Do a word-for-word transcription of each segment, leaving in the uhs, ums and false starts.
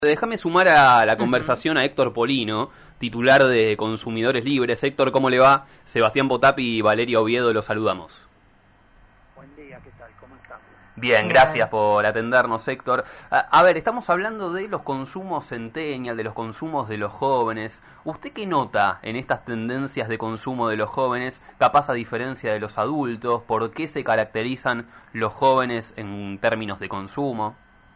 Déjame sumar a la conversación a Héctor Polino, titular de Consumidores Libres. Héctor, ¿cómo le va? Sebastián Potapi y Valeria Oviedo, los saludamos. Buen día, ¿qué tal? ¿Cómo están? Bien, gracias por atendernos, Héctor. A, a ver, estamos hablando de los consumos centennial, de los consumos de los jóvenes. ¿Usted qué nota en estas tendencias de consumo de los jóvenes, capaz a diferencia de los adultos? ¿Por qué se caracterizan los jóvenes en términos de consumo?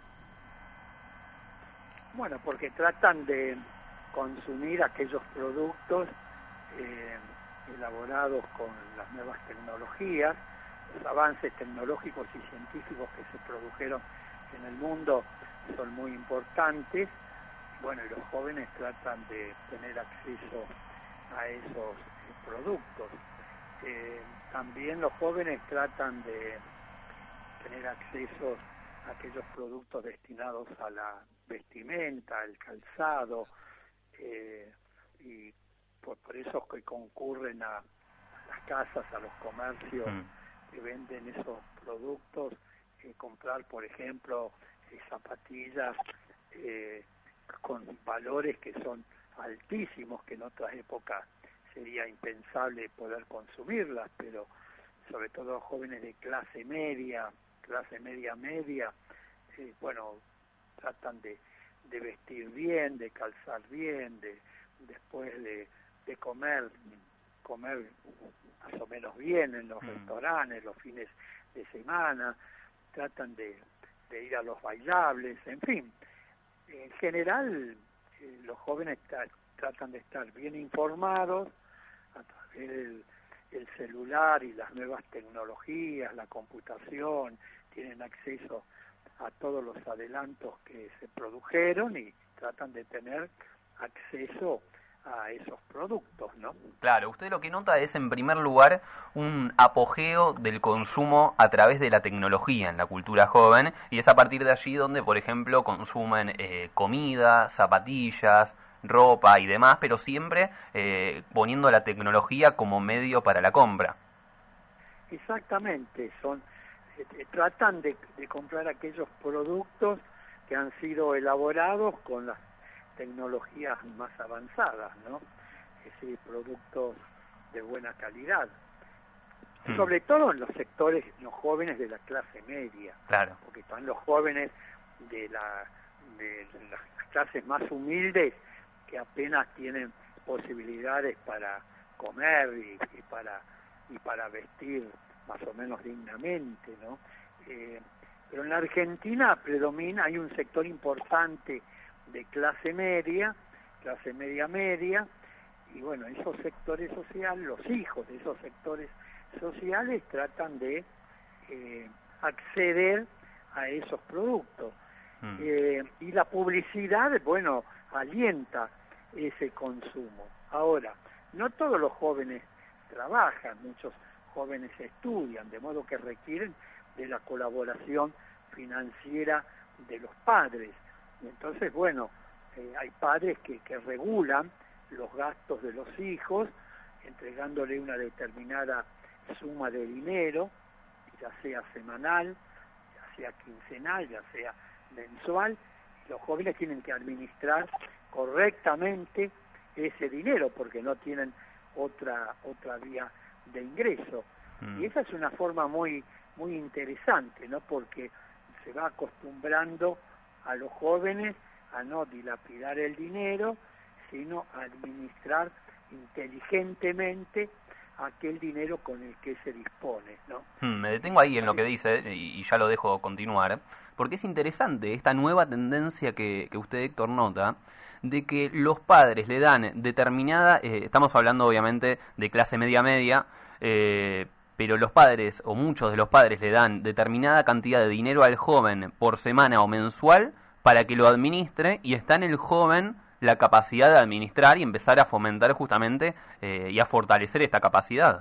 Bueno, porque tratan de consumir aquellos productos eh, elaborados con las nuevas tecnologías, los avances tecnológicos y científicos que se produjeron en el mundo son muy importantes. Bueno, y los jóvenes tratan de tener acceso a esos eh, productos. Eh, también los jóvenes tratan de tener acceso a aquellos productos destinados a la vestimenta, al calzado, eh, y por, por eso es que concurren a, a las casas, a los comercios mm. que venden esos productos, eh, comprar, por ejemplo, eh, zapatillas eh, con valores que son altísimos, que en otras épocas sería impensable poder consumirlas, pero sobre todo jóvenes de clase media, clase media media, eh, bueno, tratan de, de vestir bien, de calzar bien, de después de, de comer, comer más o menos bien en los mm. restaurantes, los fines de semana, tratan de, de ir a los bailables, en fin. En general, eh, los jóvenes tra tratan de estar bien informados a través del el celular y las nuevas tecnologías, la computación, tienen acceso a todos los adelantos que se produjeron y tratan de tener acceso a esos productos, ¿no? Claro, usted lo que nota es, en primer lugar, un apogeo del consumo a través de la tecnología en la cultura joven, y es a partir de allí donde, por ejemplo, consumen eh, comida, zapatillas, ropa y demás, pero siempre eh, poniendo la tecnología como medio para la compra. Exactamente, son eh, tratan de, de comprar aquellos productos que han sido elaborados con las tecnologías más avanzadas, ¿no? Es decir, productos de buena calidad. Hmm. Sobre todo en los sectores, los jóvenes de la clase media. Claro. Porque están los jóvenes de, la, de las clases más humildes que apenas tienen posibilidades para comer y, y, para, y para vestir más o menos dignamente, ¿no? Eh, pero en la Argentina predomina, hay un sector importante de clase media, clase media media, y bueno, esos sectores sociales, los hijos de esos sectores sociales tratan de eh, acceder a esos productos. Mm. Eh, y la publicidad, bueno, alienta ese consumo. Ahora, no todos los jóvenes trabajan, muchos jóvenes estudian, de modo que requieren de la colaboración financiera de los padres. Entonces, bueno, eh, hay padres que, que regulan los gastos de los hijos, entregándole una determinada suma de dinero, ya sea semanal, ya sea quincenal, ya sea mensual, y los jóvenes tienen que administrar correctamente ese dinero porque no tienen otra otra vía de ingreso. Mm. Y esa es una forma muy muy interesante, ¿no? Porque se va acostumbrando a los jóvenes a no dilapidar el dinero, sino a administrar inteligentemente aquel dinero con el que se dispone, ¿no? Hmm, me detengo ahí en lo que dice y ya lo dejo continuar, porque es interesante esta nueva tendencia que, que usted, Héctor, nota, de que los padres le dan determinada, eh, estamos hablando obviamente de clase media-media, eh, pero los padres, o muchos de los padres, le dan determinada cantidad de dinero al joven por semana o mensual para que lo administre, y está en el joven la capacidad de administrar y empezar a fomentar justamente eh, y a fortalecer esta capacidad.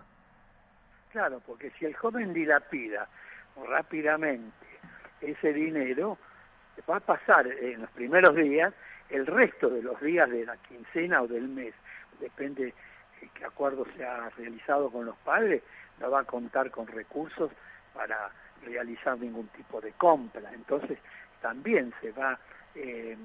Claro, porque si el joven dilapida rápidamente ese dinero, va a pasar en los primeros días, el resto de los días de la quincena o del mes, depende de qué acuerdo se ha realizado con los padres, no va a contar con recursos para realizar ningún tipo de compra. Entonces también se va eh,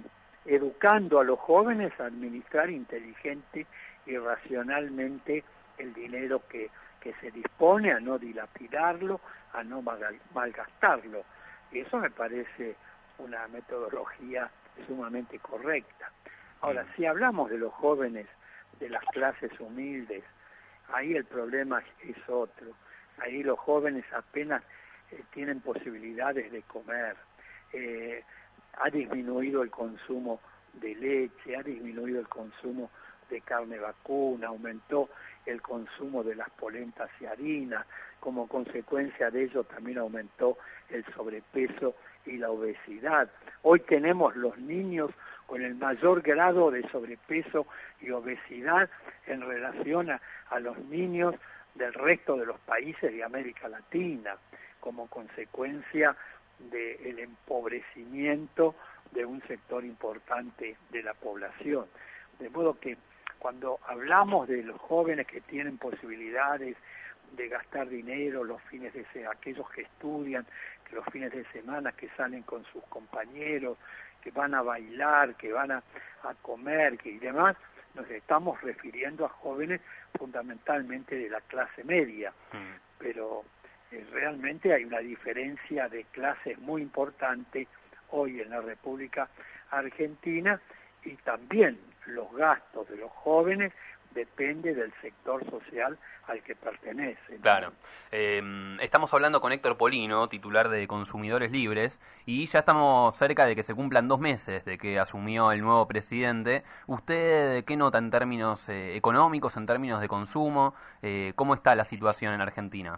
educando a los jóvenes a administrar inteligente y racionalmente el dinero que, que se dispone, a no dilapidarlo, a no mal, malgastarlo. Y eso me parece una metodología sumamente correcta. Ahora, si hablamos de los jóvenes de las clases humildes, ahí el problema es otro. Ahí los jóvenes apenas eh, tienen posibilidades de comer. Eh, ha disminuido el consumo de leche, ha disminuido el consumo de carne vacuna, aumentó el consumo de las polentas y harina, como consecuencia de ello también aumentó el sobrepeso y la obesidad. Hoy tenemos los niños con el mayor grado de sobrepeso y obesidad en relación a, a los niños del resto de los países de América Latina, como consecuencia del empobrecimiento de un sector importante de la población. De modo que cuando hablamos de los jóvenes que tienen posibilidades de gastar dinero los fines de semana, aquellos que estudian, que los fines de semana que salen con sus compañeros, que van a bailar, que van a, a comer que, y demás, nos estamos refiriendo a jóvenes fundamentalmente de la clase media, mm. pero eh, realmente hay una diferencia de clases muy importante hoy en la República Argentina, y también los gastos de los jóvenes depende del sector social al que pertenece. Claro. Eh, estamos hablando con Héctor Polino, titular de Consumidores Libres, y ya estamos cerca de que se cumplan dos meses de que asumió el nuevo presidente. ¿Usted qué nota en términos eh, económicos, en términos de consumo? Eh, ¿Cómo está la situación en Argentina?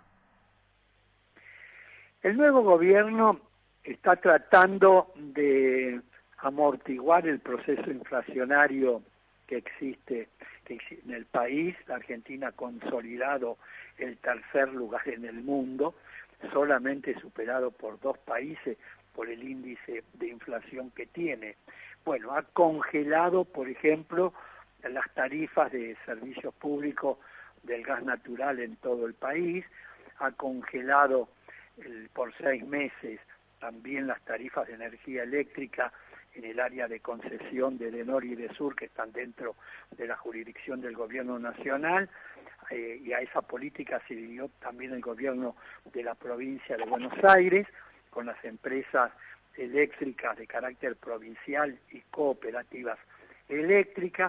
El nuevo gobierno está tratando de amortiguar el proceso inflacionario que existe en el país. La Argentina ha consolidado el tercer lugar en el mundo, solamente superado por dos países por el índice de inflación que tiene. Bueno, ha congelado, por ejemplo, las tarifas de servicios públicos del gas natural en todo el país, ha congelado el, por seis meses también las tarifas de energía eléctrica en el área de concesión de Edenor y de Sur, que están dentro de la jurisdicción del gobierno nacional, eh, y a esa política se adhirió también el gobierno de la provincia de Buenos Aires, con las empresas eléctricas de carácter provincial y cooperativas eléctricas.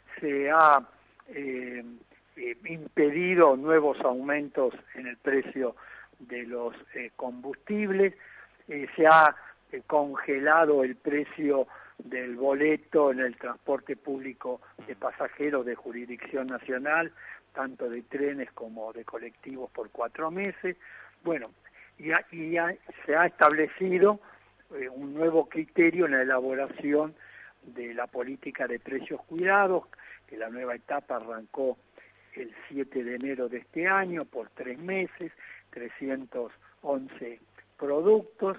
Se ha eh, eh, impedido nuevos aumentos en el precio de los eh, combustibles, eh, se ha eh, congelado el precio del boleto en el transporte público de pasajeros de jurisdicción nacional, tanto de trenes como de colectivos, por cuatro meses. Bueno, y, ha, y ha, se ha establecido eh, un nuevo criterio en la elaboración de la política de precios cuidados, que la nueva etapa arrancó el siete de enero de este año por tres meses, trescientos once productos.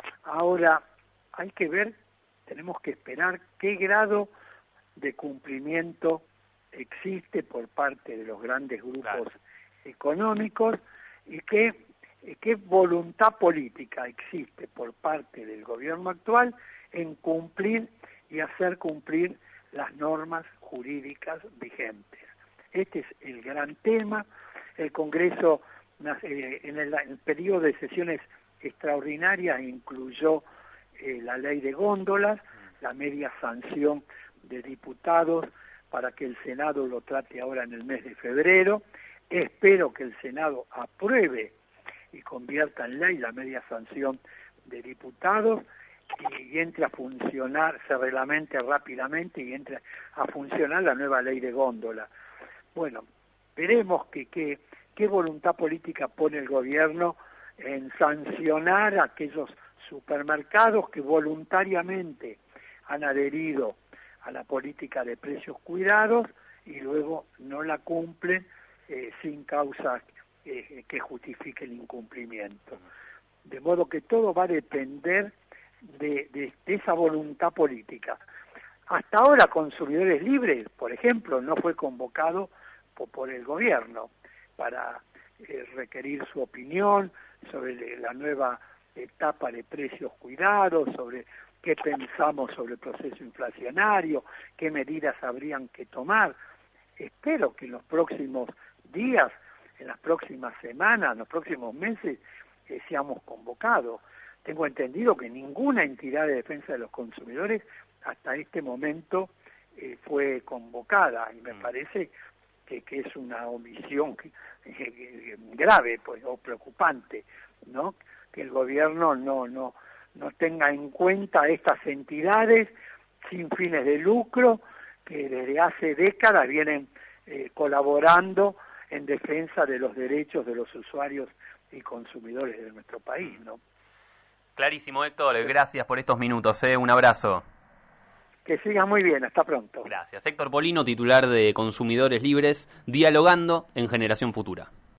Ahora hay que ver, tenemos que esperar qué grado de cumplimiento existe por parte de los grandes grupos claro. económicos y qué, qué voluntad política existe por parte del gobierno actual en cumplir y hacer cumplir las normas jurídicas vigentes. Este es el gran tema. El Congreso eh, en, el, en el periodo de sesiones extraordinarias incluyó eh, la ley de góndolas, la media sanción de diputados para que el Senado lo trate ahora en el mes de febrero. Espero que el Senado apruebe y convierta en ley la media sanción de diputados y, y entre a funcionar, se reglamente rápidamente y entre a funcionar la nueva ley de góndola. Bueno, veremos que, que, qué voluntad política pone el gobierno en sancionar a aquellos supermercados que voluntariamente han adherido a la política de precios cuidados y luego no la cumplen eh, sin causa eh, que justifique el incumplimiento. De modo que todo va a depender de, de, de esa voluntad política. Hasta ahora Consumidores Libres, por ejemplo, no fue convocado por, por el gobierno para eh, requerir su opinión sobre la nueva etapa de precios cuidados, sobre qué pensamos sobre el proceso inflacionario, qué medidas habrían que tomar. Espero que en los próximos días, en las próximas semanas, en los próximos meses, eh, seamos convocados. Tengo entendido que ninguna entidad de defensa de los consumidores hasta este momento eh, fue convocada, y me mm. parece que, que es una omisión que, que, grave pues, o preocupante, ¿no? Que el gobierno no, no, no tenga en cuenta estas entidades sin fines de lucro que desde hace décadas vienen eh, colaborando en defensa de los derechos de los usuarios y consumidores de nuestro país, ¿no? Clarísimo, Héctor. Gracias por estos minutos. ¿eh? Un abrazo. Que siga muy bien. Hasta pronto. Gracias. Héctor Polino, titular de Consumidores Libres, dialogando en Generación Futura.